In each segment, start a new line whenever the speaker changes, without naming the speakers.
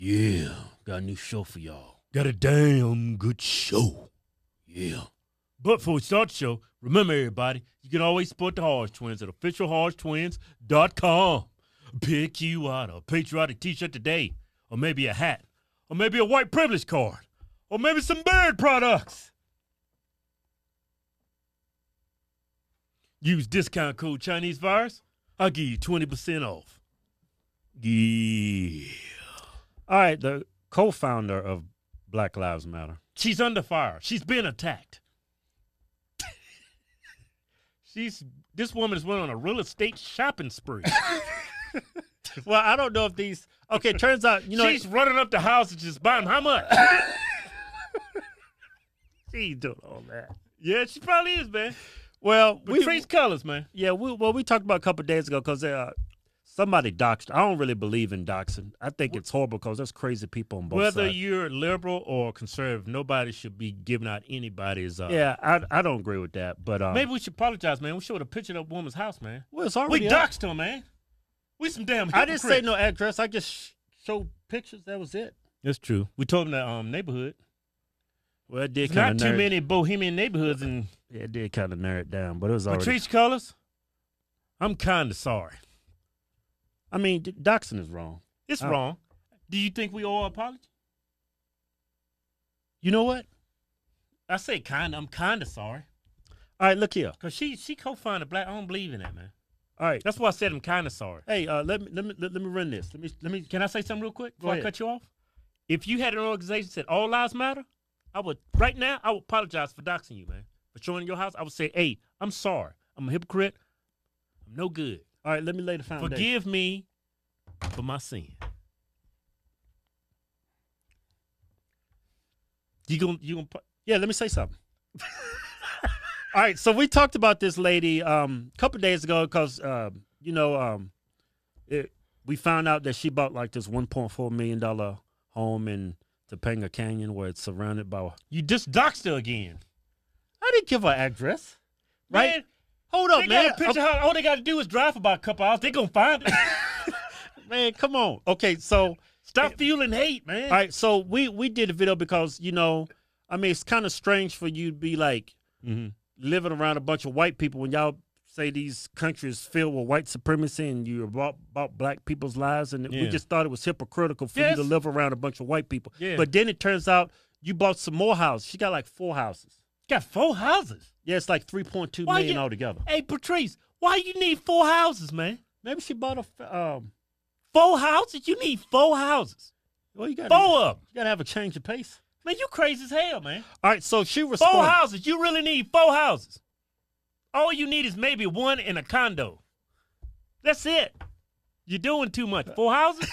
Yeah, got a new show for y'all.
Got a damn good show.
Yeah.
But before we start the show, remember everybody, you can always support the Hodge Twins at officialhodgetwins.com. Pick you out a patriotic t-shirt today, or maybe a hat, or maybe a white privilege card, or maybe some bird products. Use discount code Chinese Virus. I'll give you 20% off. Yeah.
All right, the co-founder of Black Lives Matter.
She's under fire. She's being attacked. This woman has went on a real estate shopping spree.
Well, I don't know if these. Okay, it turns out
she's running up the house and just buying how much?
She doing all that.
Yeah, she probably is, man.
Well,
we trace colors, man.
Yeah, we talked about a couple of days ago because somebody doxed. I don't really believe in doxing. I think it's horrible because there's crazy people on both sides.
Whether you're liberal or conservative, nobody should be giving out anybody's.
Yeah, I don't agree with that. But
maybe we should apologize, man. We showed a picture of that woman's house, man.
Well, it's already
we doxed her, man. We some damn hypocrites.
I didn't say no address. I just showed pictures. That was it.
That's true. We told them the neighborhood.
Well, it did
kind of not too many bohemian neighborhoods, and
yeah, it did kind of narrow it down. But it was already.
Patrice Colors, I'm kind of sorry.
I mean, doxing is wrong.
It's wrong. Do you think we owe an apology?
You know what?
I say kind of. I'm kind of sorry.
All right, look here.
Because she co-founded Black. I don't believe in that, man.
All right.
That's why I said I'm kind of sorry.
Hey, let me run this. Let me.
Can I say something real quick before
I
cut you off? If you had an organization that said all lives matter, I would apologize for doxing you, man. For showing your house, I would say, hey, I'm sorry. I'm a hypocrite. I'm no good.
All right, let me lay the foundation.
Forgive me for my sin. You gonna
yeah, let me say something. All right, so we talked about this lady a couple of days ago because we found out that she bought like this $1.4 million home in Topanga Canyon where it's surrounded by.
You just doxed her again.
I didn't give her address. Right?
Man,
hold up, man.
Got a picture of her. All they got to do is drive about a couple hours. They gonna find it.
Man, come on. Okay, so
stop fueling hate, man.
All right, so we did a video because I mean, it's kind of strange for you to be like living around a bunch of white people when y'all say these countries filled with white supremacy and you're about black people's lives, and we just thought it was hypocritical for you to live around a bunch of white people.
Yeah.
But then it turns out you bought some more houses. She got like 4 houses.
Got 4 houses?
Yeah, it's like $3.2 million altogether.
Hey, Patrice, why you need 4 houses, man?
Maybe she bought
4 houses? You need 4 houses.
Well, you got
4 of them.
You got to have a change of pace.
Man, you crazy as hell, man.
All right, so she responded.
4 houses. You really need 4 houses. All you need is maybe 1 in a condo. That's it. You're doing too much. 4 houses?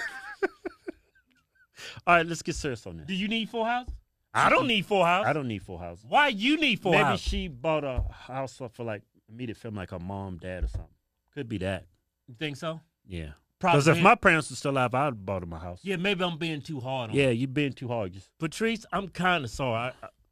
All right, let's get serious on this.
Do you need 4 houses? I don't need 4 houses.
I don't need 4 houses.
Why you need 4 houses?
Maybe she bought a house for like immediate family, like her mom, dad, or something. Could be that.
You think so?
Yeah. Because if my parents were still alive, I'd have bought them a house.
Yeah, maybe I'm being too hard on
Yeah, you're being too hard.
Patrice, I'm kind of sorry.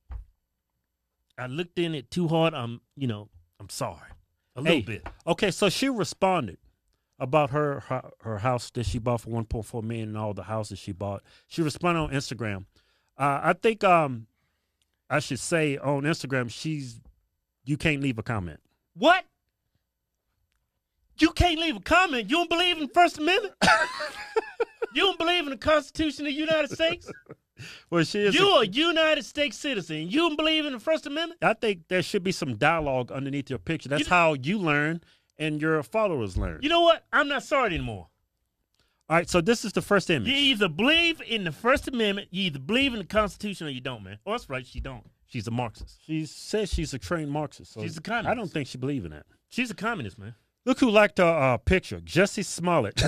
I looked in it too hard. I'm sorry. A little bit.
Okay, so she responded about her house that she bought for $1.4 million and all the houses she bought. She responded on Instagram. I think I should say on Instagram, you can't leave a comment.
What? You can't leave a comment? You don't believe in the First Amendment? You don't believe in the Constitution of the United States?
Well, she is.
You're a United States citizen. You don't believe in the First Amendment?
I think there should be some dialogue underneath your picture. That's how you learn and your followers learn.
You know what? I'm not sorry anymore.
All right, so this is the first image.
You either believe in the First Amendment, you either believe in the Constitution, or you don't, man. Oh, that's right, she don't. She's a Marxist.
She says she's a trained Marxist. So
she's a communist.
I don't think she believes in that.
She's a communist, man.
Look who liked her picture. Jussie Smollett.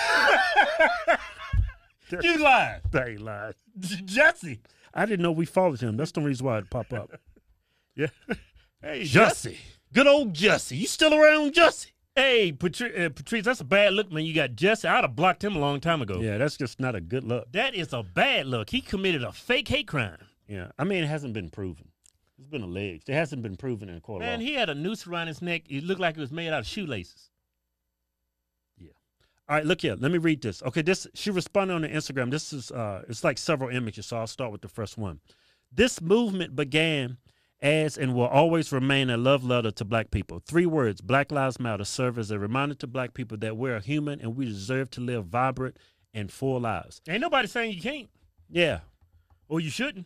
You lied.
They lied.
Jussie.
I didn't know we followed him. That's the reason why it popped up.
Yeah. Hey,
Jussie. Good old Jussie. You still around, Jussie?
Hey, Patrice, that's a bad look, man. You got Jussie. I'd have blocked him a long time ago.
Yeah, that's just not a good look.
That is a bad look. He committed a fake hate crime.
Yeah, I mean, it hasn't been proven. It's been alleged. It hasn't been proven in court of law.
Man, he had a noose around his neck. It looked like it was made out of shoelaces.
Yeah. All right, look here. Let me read this. Okay, she responded on the Instagram. This is it's like several images, so I'll start with the first one. This movement began as and will always remain a love letter to black people. 3 words, Black Lives Matter, serve as a reminder to black people that we're human and we deserve to live vibrant and full lives.
Ain't nobody saying you can't
Yeah.
or you shouldn't.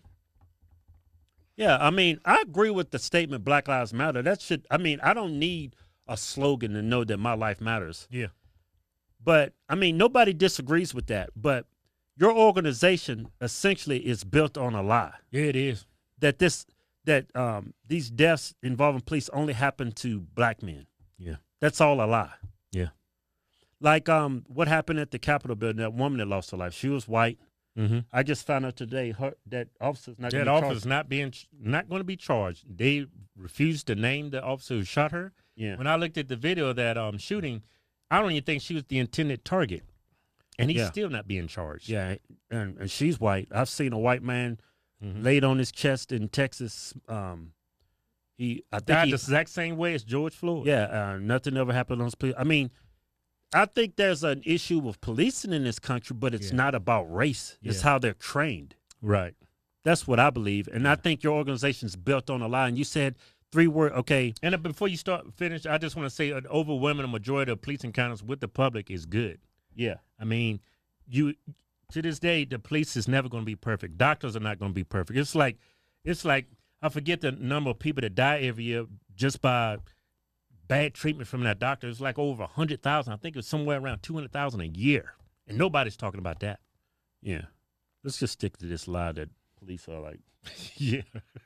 Yeah, I mean, I agree with the statement Black Lives Matter. I don't need a slogan to know that my life matters.
Yeah.
But, I mean, nobody disagrees with that. But your organization essentially is built on a lie.
Yeah, it is.
That these deaths involving police only happen to black men.
Yeah.
That's all a lie.
Yeah.
Like what happened at the Capitol building, that woman that lost her life, she was white.
Mm-hmm.
I just found out today that officer's not going
That
to be
officer's
charged.
not going to be charged. They refused to name the officer who shot her.
Yeah.
When I looked at the video of that shooting, I don't even think she was the intended target, and he's
Yeah.
still not being charged.
Yeah, and she's white. I've seen a white man laid on his chest in Texas. I think
Died the exact same way as George Floyd.
Yeah, nothing ever happened on police. I mean, I think there's an issue with policing in this country, but it's not about race. It's how they're trained.
Right.
That's what I believe, and I think your organization's built on a lie. And you said 3 words. Okay.
And before you finish, I just want to say an overwhelming majority of police encounters with the public is good.
Yeah.
I mean, to this day, the police is never going to be perfect. Doctors are not going to be perfect. It's like I forget the number of people that die every year just by bad treatment from that doctor. It's like over 100,000. I think it's somewhere around 200,000 a year, and nobody's talking about that.
Yeah. Let's just stick to this lie that police are like,
Yeah.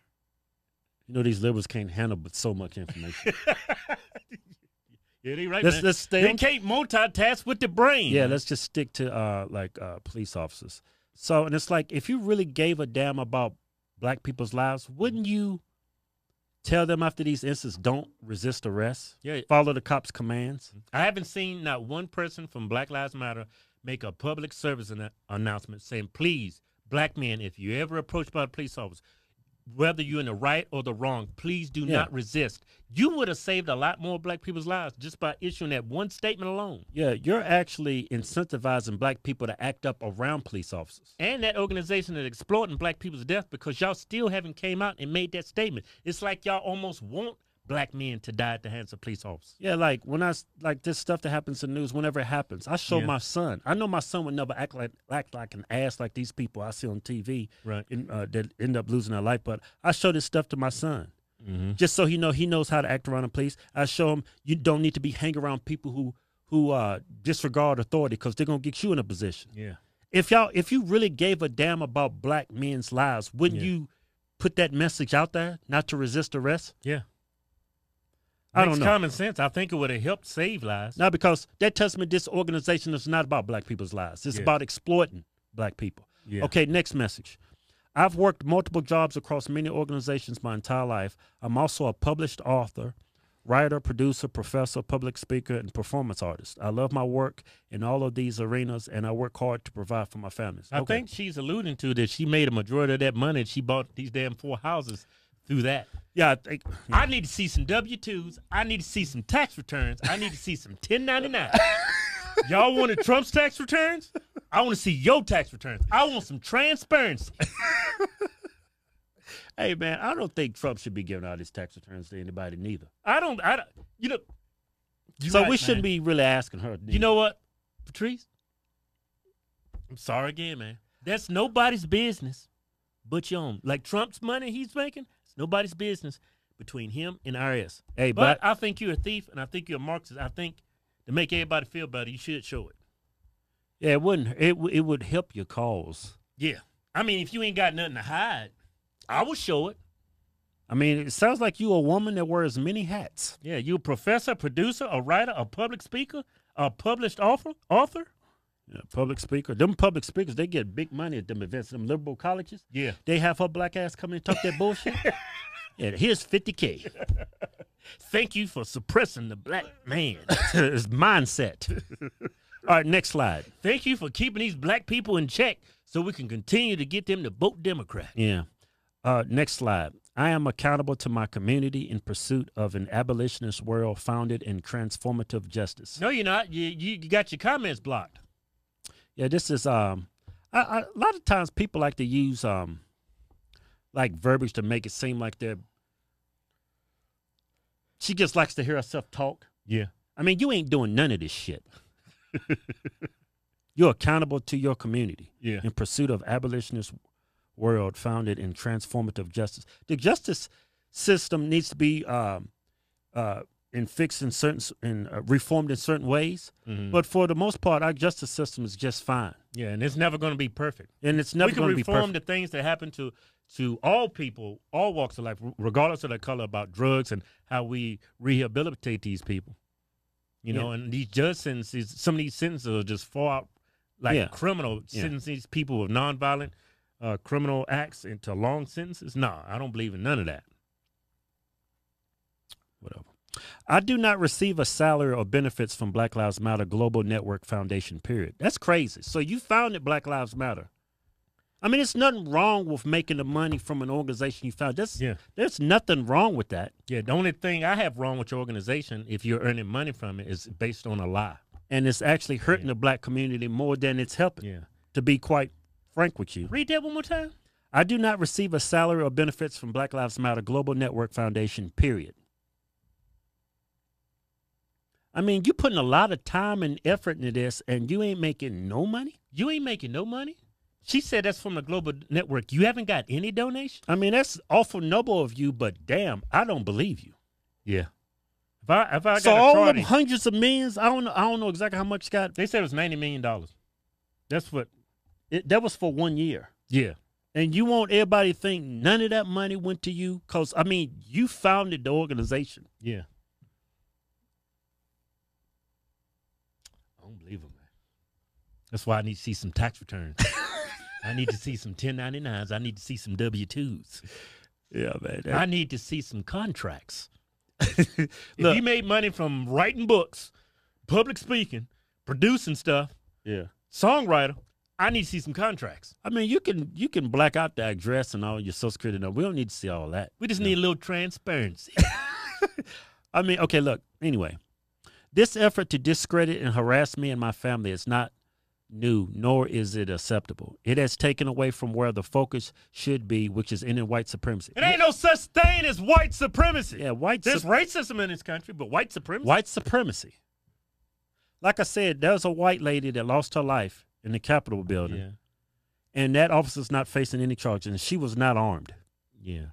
you know, these liberals can't handle but so much information.
Yeah, they right.
Let's stay
They
on-
can't multitask with the brain.
Yeah, let's just stick to police officers. So, and it's like, if you really gave a damn about black people's lives, wouldn't you tell them after these incidents, don't resist arrest?
Yeah.
Follow the cops' commands?
I haven't seen not one person from Black Lives Matter make a public service announcement saying, please, black men, if you're ever approached by a police officer, whether you're in the right or the wrong, please do not resist. You would have saved a lot more black people's lives just by issuing that one statement alone.
Yeah, you're actually incentivizing black people to act up around police officers.
And that organization is exploiting black people's death because y'all still haven't came out and made that statement. It's like y'all almost want black men to die at the hands of police officers.
Yeah, like when this stuff that happens in the news, whenever it happens, I show my son. I know my son would never act like an ass like these people I see on TV,
Right.
That end up losing their life. But I show this stuff to my son, just so he knows how to act around the police. I show him you don't need to be hanging around people who disregard authority because they're gonna get you in a position.
Yeah.
If you really gave a damn about black men's lives, wouldn't you put that message out there, not to resist arrest?
Yeah.
I
Makes
don't know.
common sense. I think it would have helped save lives.
No, because that tells me this organization is not about black people's lives. It's about exploiting black people.
Yeah.
Okay, next message. I've worked multiple jobs across many organizations my entire life. I'm also a published author, writer, producer, professor, public speaker, and performance artist. I love my work in all of these arenas, and I work hard to provide for my families.
I think she's alluding to that she made a majority of that money and she bought these damn 4 houses through that.
Yeah, I think.
I need to see some W-2s. I need to see some tax returns. I need to see some 1099. Y'all wanted Trump's tax returns? I want to see your tax returns. I want some transparency.
Hey, man, I don't think Trump should be giving out his tax returns to anybody, neither.
I don't, you know.
So
right,
we shouldn't
man.
be really asking her.
You know what, Patrice? I'm sorry again, man. That's nobody's business but your own. Like Trump's money he's making, it's nobody's business between him and IRS.
Hey,
But I think you're a thief, and I think you're a Marxist. I think to make everybody feel better, you should show it.
yeah, it wouldn't. It would help your cause.
Yeah. I mean, if you ain't got nothing to hide, I will show it.
I mean, it sounds like you a woman that wears many hats.
Yeah, you a professor, producer, a writer, a public speaker, a published author.
Yeah, public speaker. Them public speakers, they get big money at them events. Them liberal colleges.
Yeah.
They have her black ass come in and talk that bullshit. Yeah, here's $50K.
Thank you for suppressing the black man.
It's mindset. All right, next slide.
Thank you for keeping these black people in check so we can continue to get them to vote Democrat.
Yeah. Next slide. I am accountable to my community in pursuit of an abolitionist world founded in transformative justice.
No, you're not. You got your comments blocked.
Yeah, this is a lot of times people like to use like verbiage to make it seem like they're. She just likes to hear herself talk.
Yeah.
I mean, you ain't doing none of this shit. You're accountable to your community in pursuit of abolitionist world founded in transformative justice. The justice system needs to be fixed in certain reformed in certain ways. Mm-hmm. But for the most part, our justice system is just fine.
Yeah, and it's never going to be perfect.
And it's never going to be perfect.
We can reform the things that happen to all people, all walks of life, regardless of their color, about drugs and how we rehabilitate these people. You know, and these judge sentences, some of these sentences are just far out like criminal sentencing these people with nonviolent criminal acts into long sentences. No, I don't believe in none of that.
Whatever. I do not receive a salary or benefits from Black Lives Matter Global Network Foundation, period. That's crazy. So you founded Black Lives Matter. I mean, there's nothing wrong with making the money from an organization you found. There's nothing wrong with that.
Yeah, the only thing I have wrong with your organization, if you're earning money from it, is based on a lie.
And it's actually hurting the black community more than it's helping, to be quite frank with you.
Read that one more time.
I do not receive a salary or benefits from Black Lives Matter Global Network Foundation, period. I mean, you putting a lot of time and effort into this, and you ain't making no money?
You ain't making no money? She said that's from the Global Network. You haven't got any donation?
I mean, that's awful noble of you, but damn, I don't believe you.
Yeah. If I got
so all them hundreds of millions, I don't know exactly how much got.
They said it was $90 million. That's what.
That was for 1 year.
Yeah.
And you want everybody to think none of that money went to you? Because, I mean, you founded the organization.
Yeah. I don't believe them, man. That's why I need to see some tax returns. I need to see some 1099s. I need to see some W-2s.
Yeah, man.
I need to see some contracts. If you made money from writing books, public speaking, producing stuff, songwriter, I need to see some contracts.
I mean, you can black out the address and all your Social Security number. We don't need to see all that.
We just need a little transparency.
I mean, okay, look, anyway. This effort to discredit and harass me and my family is not new, nor is it acceptable. It has taken away from where the focus should be, which is ending white supremacy.
It ain't no such thing as white supremacy.
Yeah,
there's racism in this country, but white supremacy?
White supremacy. Like I said, there's a white lady that lost her life in the Capitol building, and that officer's not facing any charges, and she was not armed.
Yeah.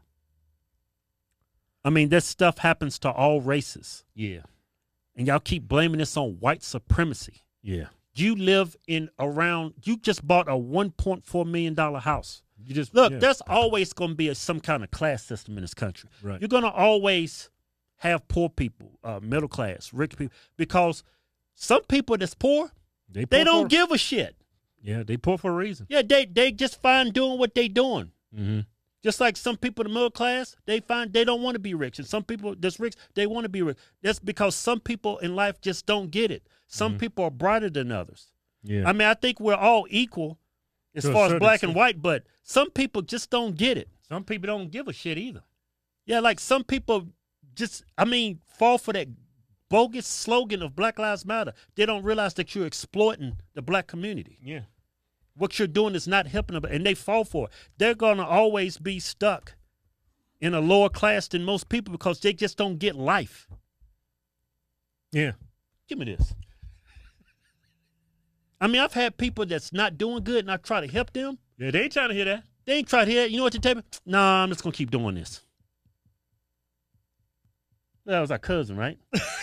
I mean, this stuff happens to all races.
Yeah.
And y'all keep blaming this on white supremacy.
Yeah.
You live you just bought a $1.4 million house.
You just
look, there's always going to be some kind of class system in this country.
Right.
You're going to always have poor people, middle class, rich people, because some people that's poor, they don't give a shit.
Yeah, they poor for a reason.
Yeah, they just fine doing what they doing.
Mm-hmm.
Just like some people in the middle class, they don't want to be rich. And some people that's rich, they want to be rich. That's because some people in life just don't get it. Some people are brighter than others.
Yeah.
I mean, I think we're all equal as far as black and white, but some people just don't get it.
Some people don't give a shit either.
Yeah, like some people fall for that bogus slogan of Black Lives Matter. They don't realize that you're exploiting the black community.
Yeah.
What you're doing is not helping them, and they fall for it. They're going to always be stuck in a lower class than most people because they just don't get life.
Yeah.
Give me this. I mean, I've had people that's not doing good, and I try to help them.
Yeah, they ain't trying to hear that.
They ain't trying to hear that. You know what they tell me? Nah, I'm just going to keep doing this. That was our cousin, right?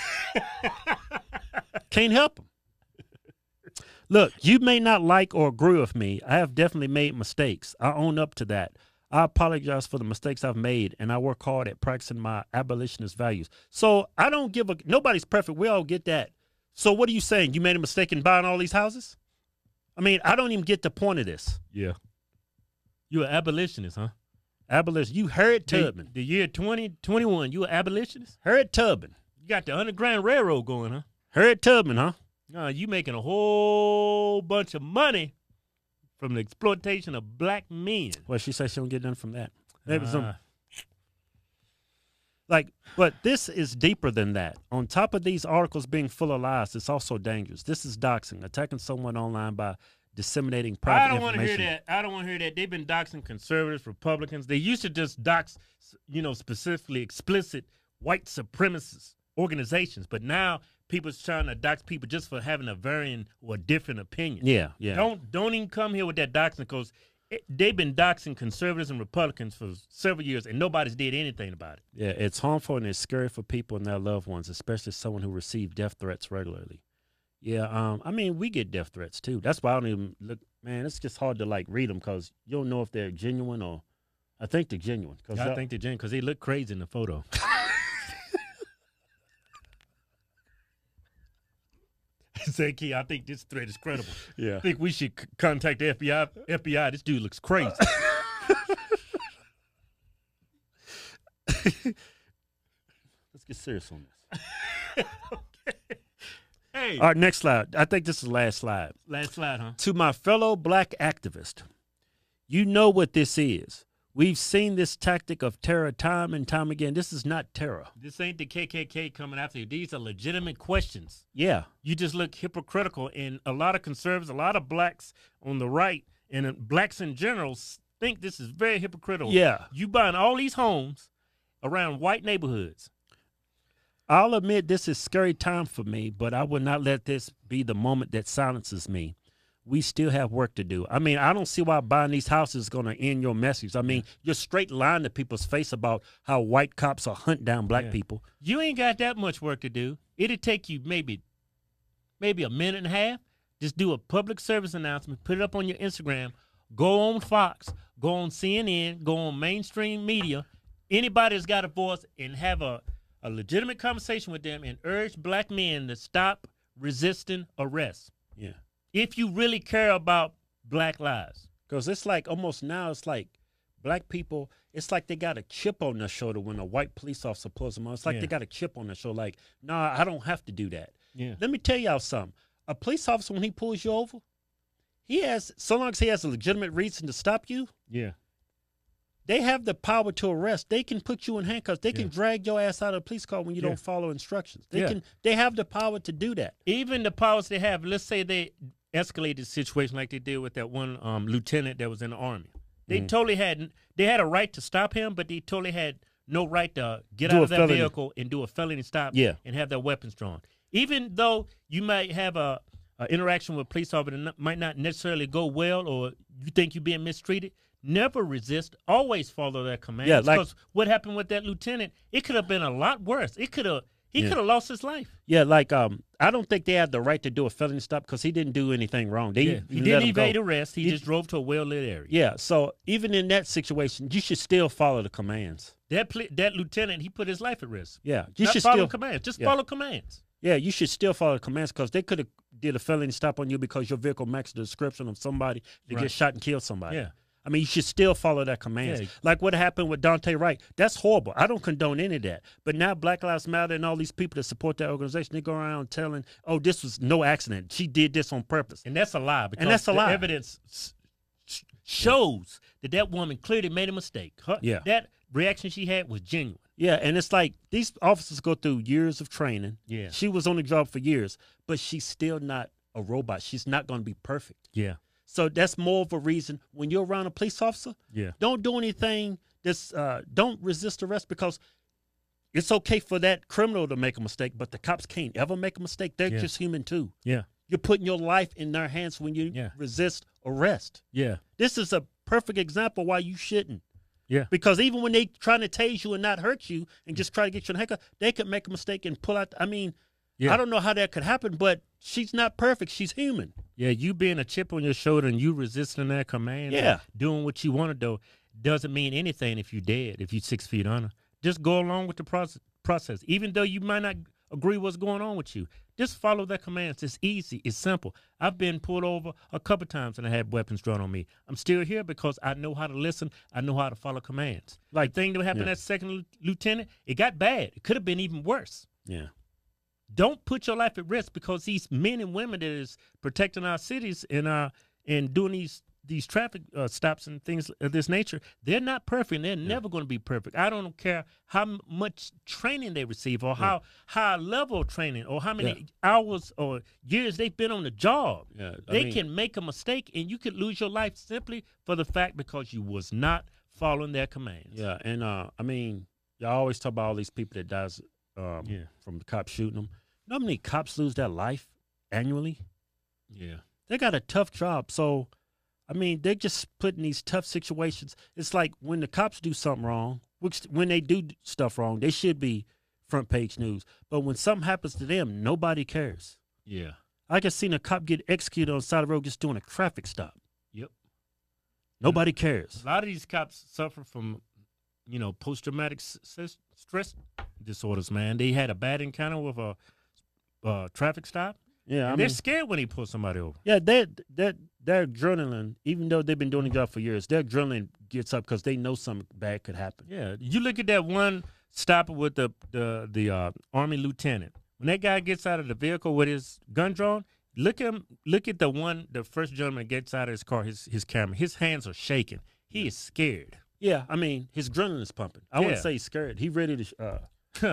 Can't help them. Look, you may not like or agree with me. I have definitely made mistakes. I own up to that. I apologize for the mistakes I've made, and I work hard at practicing my abolitionist values. So I don't give nobody's perfect. We all get that. So what are you saying? You made a mistake in buying all these houses? I mean, I don't even get the point of this.
Yeah. You're an abolitionist, huh?
Abolitionist. You Harriet Tubman.
The year 2021, you an abolitionist?
Harriet Tubman.
You got the Underground Railroad going, huh?
Harriet Tubman, huh?
No, you making a whole bunch of money from the exploitation of black men.
Well, she said she don't get none from that. Maybe some. Like, but this is deeper than that. On top of these articles being full of lies, it's also dangerous. This is doxing, attacking someone online by disseminating private
I don't want to
information.
hear that. I don't want to hear that. They've been doxing conservatives, Republicans. They used to just dox, specifically explicit white supremacist organizations, but now people's trying to dox people just for having a varying or different opinion.
Yeah, yeah.
Don't even come here with that doxing because they've been doxing conservatives and Republicans for several years, and nobody's did anything about it.
Yeah, it's harmful and it's scary for people and their loved ones, especially someone who receives death threats regularly. Yeah, I mean, we get death threats too. That's why I don't even look. Man, it's just hard to like read them because you don't know if they're genuine or. I think they're genuine.
I think they're genuine because they look crazy in the photo. Say, Key, I think this threat is credible.
Yeah.
I think we should contact the FBI. FBI, this dude looks crazy.
Let's get serious on this.
Okay. Hey.
All right, next slide. I think this is the last slide.
Last slide, huh?
To my fellow black activist, you know what this is. We've seen this tactic of terror time and time again. This is not terror.
This ain't the KKK coming after you. These are legitimate questions.
Yeah.
You just look hypocritical, and a lot of conservatives, a lot of blacks on the right, and blacks in general think this is very hypocritical.
Yeah.
You buying all these homes around white neighborhoods.
I'll admit this is scary time for me, but I will not let this be the moment that silences me. We still have work to do. I mean, I don't see why buying these houses is going to end your message. I mean, you're straight lying to people's face about how white cops are hunting down black people.
You ain't got that much work to do. It'll take you maybe a minute and a half. Just do a public service announcement, put it up on your Instagram, go on Fox, go on CNN, go on mainstream media. Anybody that's got a voice, and have a legitimate conversation with them and urge black men to stop resisting arrest.
Yeah.
If you really care about black lives.
Because it's like almost now it's like black people, it's like they got a chip on their shoulder when a white police officer pulls them on. It's like they got a chip on their shoulder like, nah, I don't have to do that.
Yeah.
Let me tell y'all something. A police officer, when he pulls you over, so long as he has a legitimate reason to stop you,
Yeah.
they have the power to arrest. They can put you in handcuffs. They can drag your ass out of the police car when you don't follow instructions. They have the power to do that.
Even the powers they have, let's say they escalated the situation like they did with that one lieutenant that was in the Army. They totally had a right to stop him, but they totally had no right to get out of that vehicle and do a felony stop and have their weapons drawn. Even though you might have a interaction with a police officer that might not necessarily go well, or you think you're being mistreated, never resist. Always follow their commands.
Yeah, like,
because what happened with that lieutenant, it could have been a lot worse. He could have lost his life.
Yeah, like I don't think they have the right to do a felony stop because he didn't do anything wrong.
He didn't evade arrest. He just drove to a well-lit area.
Yeah, so even in that situation, you should still follow the commands.
That lieutenant, he put his life at risk.
Yeah, you should
follow
still
commands. Just follow commands.
Yeah, you should still follow the commands because they could have did a felony stop on you because your vehicle matched the description of somebody to get shot and kill somebody.
Yeah.
I mean, you should still follow that commands.
Yeah.
Like what happened with Dante Wright. That's horrible. I don't condone any of that. But now Black Lives Matter and all these people that support that organization, they go around telling, oh, this was no accident. She did this on purpose.
And that's a lie. Because
that's a lie.
Evidence shows that woman clearly made a mistake. That reaction she had was genuine.
Yeah, and it's like these officers go through years of training.
Yeah.
She was on the job for years, but she's still not a robot. She's not going to be perfect.
Yeah.
So that's more of a reason when you're around a police officer, don't do anything don't resist arrest because it's okay for that criminal to make a mistake, but the cops can't ever make a mistake. They're just human too.
Yeah.
You're putting your life in their hands when you resist arrest.
Yeah.
This is a perfect example why you shouldn't.
Yeah.
Because even when they trying to tase you and not hurt you and just try to get you in a handcuff, they could make a mistake and pull out. I mean, I don't know how that could happen, but she's not perfect. She's human.
Yeah, you being a chip on your shoulder and you resisting that command, doing what you want to do, doesn't mean anything if you're dead, if you're 6 feet under. Just go along with the process. Even though you might not agree what's going on with you, just follow their commands. It's easy. It's simple. I've been pulled over a couple times and I had weapons drawn on me. I'm still here because I know how to listen. I know how to follow commands. Like the thing that happened to that second lieutenant, it got bad. It could have been even worse.
Yeah.
Don't put your life at risk because these men and women that is protecting our cities and doing these these traffic stops and things of this nature, they're not perfect. And they're never going to be perfect. I don't care how much training they receive or how high level training or how many hours or years they've been on the job.
Yeah,
they can make a mistake and you could lose your life simply for the fact because you was not following their commands.
Yeah, and I mean, y'all always talk about all these people that dies from the cops shooting them. You know how many cops lose their life annually?
Yeah.
They got a tough job. So, I mean, they're just put in these tough situations. It's like when the cops do something wrong, which when they do stuff wrong, they should be front page news. But when something happens to them, nobody cares.
Yeah.
I just seen a cop get executed on the side of the road just doing a traffic stop.
Yep.
Nobody cares.
A lot of these cops suffer from, post-traumatic stress disorders, man. They had a bad encounter with a traffic stop.
Yeah,
they're scared when they pull somebody over.
Yeah, their adrenaline, even though they've been doing the job for years, their adrenaline gets up because they know something bad could happen.
Yeah, you look at that one stopper with the Army lieutenant. When that guy gets out of the vehicle with his gun drawn, look at the first gentleman gets out of his car, his camera. His hands are shaking. He is scared.
Yeah, I mean, his adrenaline is pumping. I wouldn't say he's scared. He ready to.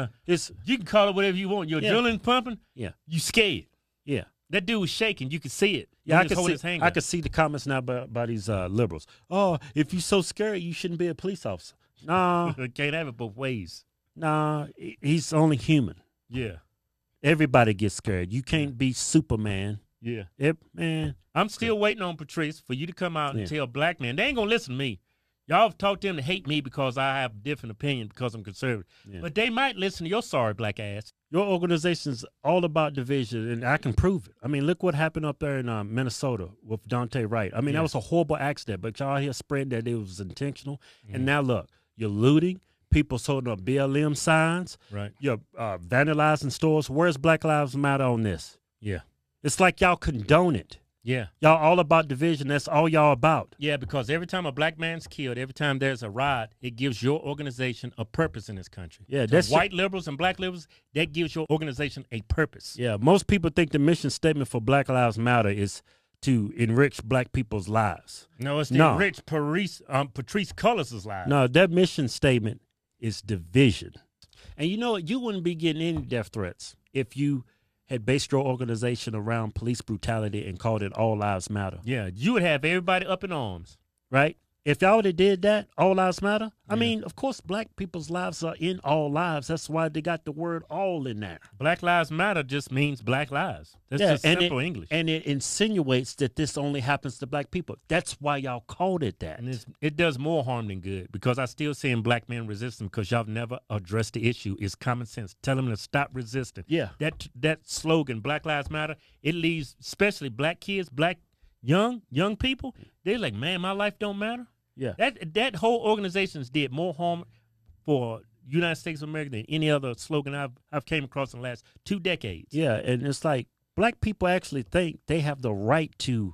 You can call it whatever you want. Your adrenaline pumping.
Yeah,
you scared.
Yeah,
that dude was shaking. You could see it.
Yeah, I could see the comments now by these liberals. Oh, if you're so scared, you shouldn't be a police officer. Nah,
can't have it both ways.
Nah, he's only human.
Yeah,
everybody gets scared. You can't be Superman.
Yeah,
man.
I'm still waiting on Patrice for you to come out and tell black men they ain't gonna listen to me. Y'all have taught them to hate me because I have a different opinion because I'm conservative. Yeah. But they might listen to your sorry black ass.
Your organization's all about division, and I can prove it. I mean, look what happened up there in Minnesota with Dante Wright. I mean, that was a horrible accident, but y'all here spread that it was intentional. And now look, you're looting. People's holding up BLM signs.
Right.
You're vandalizing stores. Where's Black Lives Matter on this?
Yeah.
It's like y'all condone it.
Yeah.
Y'all all about division. That's all y'all about.
Yeah, because every time a black man's killed, every time there's a riot, it gives your organization a purpose in this country.
Yeah, that's
white liberals and black liberals, that gives your organization a purpose.
Yeah, most people think the mission statement for Black Lives Matter is to enrich black people's lives.
No, it's to enrich Patrice Cullors' lives.
No, that mission statement is division. And you know what? You wouldn't be getting any death threats if you had based your organization around police brutality and called it All Lives Matter.
Yeah, you would have everybody up in arms.
Right? If y'all would have did that, All Lives Matter, I mean, of course, black people's lives are in all lives. That's why they got the word all in there.
Black Lives Matter just means black lives. That's just simple English.
And it insinuates that this only happens to black people. That's why y'all called it that.
And it does more harm than good because I still seeing black men resisting because y'all never addressed the issue. It's common sense. Tell them to stop resisting.
Yeah.
That slogan, Black Lives Matter, it leaves especially black kids, black young people, they're like, man, my life don't matter.
Yeah,
that whole organizations did more harm for United States of America than any other slogan I've came across in the last 2 decades.
Yeah, and it's like black people actually think they have the right to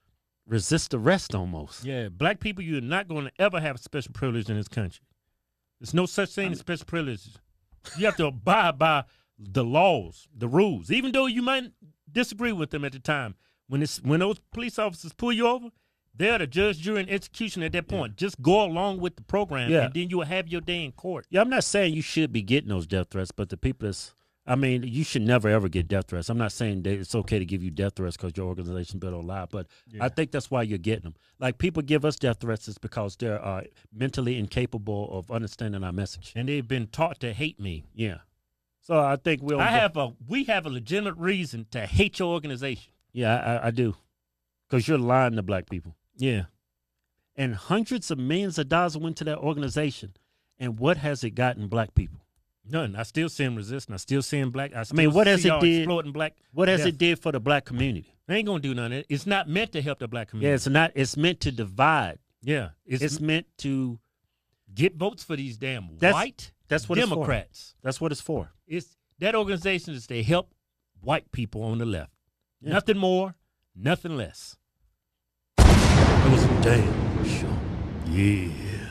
resist arrest almost.
Yeah, black people, you're not going to ever have a special privilege in this country. There's no such thing as special privileges. You have to abide by the laws, the rules, even though you might disagree with them at the time. When those police officers pull you over, they're the judge, jury, and execution at that point. Just go along with the program, and then you will have your day in court.
Yeah, I'm not saying you should be getting those death threats, but the people you should never, ever get death threats. I'm not saying that it's okay to give you death threats because your organization built on lie, but I think that's why you're getting them. Like, people give us death threats is because they're mentally incapable of understanding our message.
And they've been taught to hate me.
Yeah. So I think we
have a legitimate reason to hate your organization.
Yeah, I do. Because you're lying to black people.
Yeah.
And hundreds of millions of dollars went to that organization. And what has it gotten black people?
None. I still see them resisting. I still see them black.
What has it did? What has
death.
It did for the black community?
They ain't gonna do none of it. It's not meant to help the black community.
Yeah, it's not. It's meant to divide.
Yeah,
it's meant to
get votes for these damn white Democrats.
That's what it's for.
That organization is to help white people on the left. Yeah. Nothing more, nothing less.
That was a damn show. Yeah.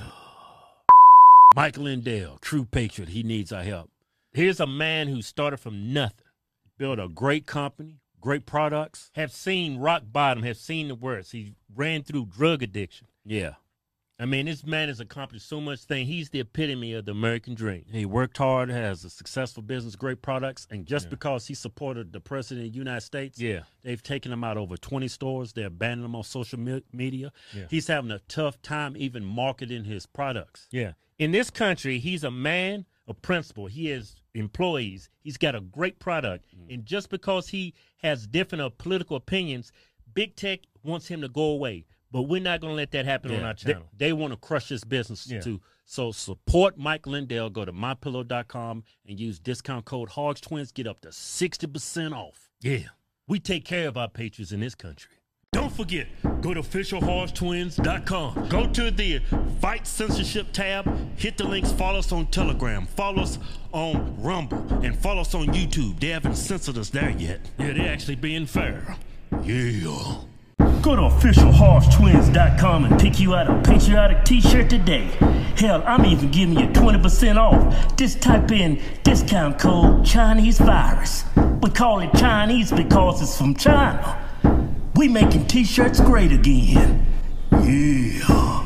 Mike Lindell, true patriot. He needs our help.
Here's a man who started from nothing.
Built a great company, great products.
have seen rock bottom, have seen the worst. He ran through drug addiction.
Yeah.
I mean, this man has accomplished so much thing. He's the epitome of the American dream.
He worked hard, has a successful business, great products, and just because he supported the president of the United States, they've taken him out over 20 stores. They're banning him on social media.
Yeah.
He's having a tough time even marketing his products.
Yeah. In this country, he's a man of principle. He has employees. He's got a great product. And just because he has different political opinions, big tech wants him to go away. But we're not going to let that happen on our channel.
They want to crush this business too. So support Mike Lindell. Go to mypillow.com and use discount code HOGSTwins. Get up to 60% off.
Yeah. We take care of our patrons in this country. Don't forget, go to officialhorsetwins.com.
Go to the Fight Censorship tab. Hit the links. Follow us on Telegram. Follow us on Rumble. And follow us on YouTube. They haven't censored us there yet.
Yeah, they're actually being fair.
Yeah.
Go to officialhorsetwins.com and pick you out a patriotic t-shirt today. Hell, I'm even giving you 20% off. Just type in discount code Chinese Virus. We call it Chinese because it's from China. We making t-shirts great again. Yeah.